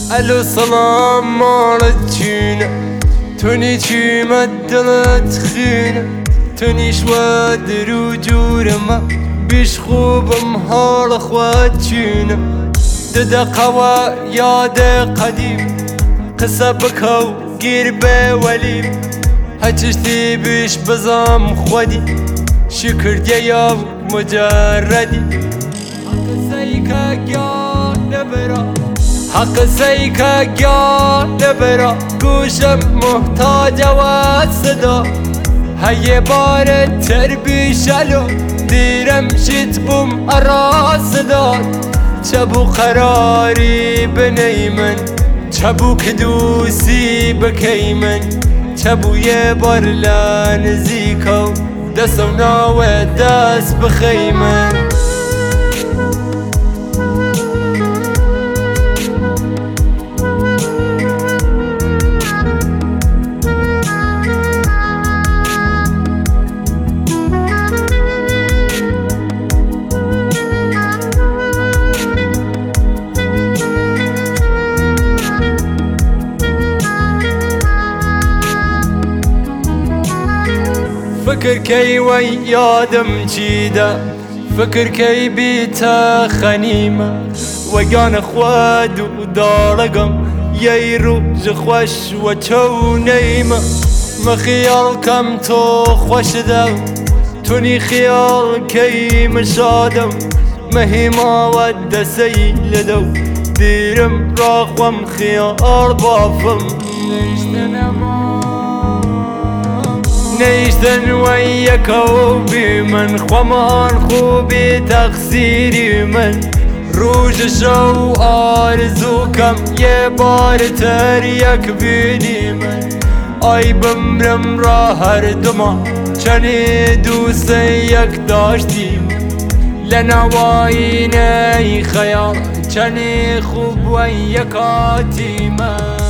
الو سلام مالت چونه تونی چی مدلت خونه تونی شواد رو جورما بیش خوبم حال خواد چونه دقوا یاد قدیم قصه بکو گیر به ولیم هجشتی بیش بزام خودی شکر دیا مجردی حق سیکا گیا نبرا حق سیکا گیا نبرا گوشم محتاج و صدا هی بار تربی شلو دیرم شیت بوم اراس داد چبو قراری بنی من چبو کدوسی بکی من چبو یه بار لنزیکو دستو ناوه دست بخی من فكر كي ويادم جيدا فكر كي بيتا خنيمة وقان اخواد ودارقم ييرو جخوش وچو نيمة ما خيال كم تو خوش دو توني خيال كي مشادم ما هي ما ود سيلدو ديرم راقوم خيال بافم نيشتن وياكو بمن خمان خوبي تقصيري من روج شو آرزوكم يا بار تريك بيني من اي بمرم را هر دما چني دوسيك داشتيم لنوايني خيال چني خوب وياكاتي من